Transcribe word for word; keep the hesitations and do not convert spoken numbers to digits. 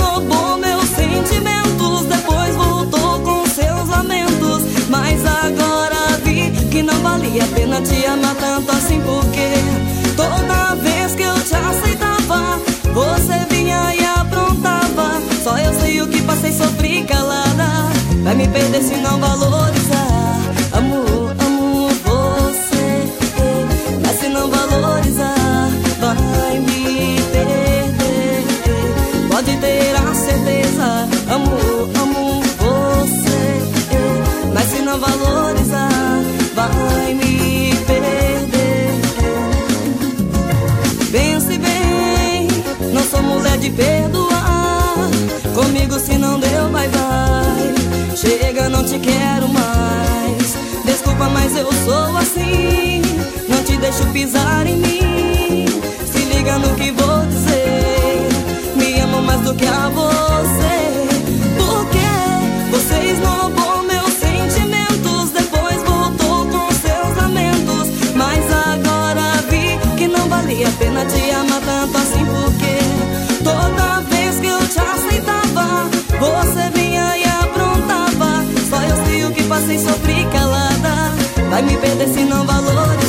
esnobou meus sentimentos, depois voltou com seus lamentos. Mas agora vi que não valia a pena te amar tanto assim, porque toda vez que eu te aceitava, você vinha e aprontava. Só eu sei o que passei, sofri calada. Vai me perder se não valorizar. Amor, amo você, mas se não valorizar, vai me perder. Pode ter a certeza. Amor, amo você, mas se não valorizar, vai me perder. Pense bem, não sou mulher de perdoar. Comigo se não deu, vai, vai. Chega, não te quero mais. Desculpa, mas eu sou assim. Não te deixo pisar em mim. Se liga no que vou dizer. Me amo mais do que a você. Porque você esnobou meus sentimentos, depois voltou com seus lamentos. Mas agora vi que não valia a pena te amar tanto assim, porque toda vez que eu te aceitava, você vinha e aprontava. Só eu sei o que passei, sofri calada. Vai me perder se não valorizar.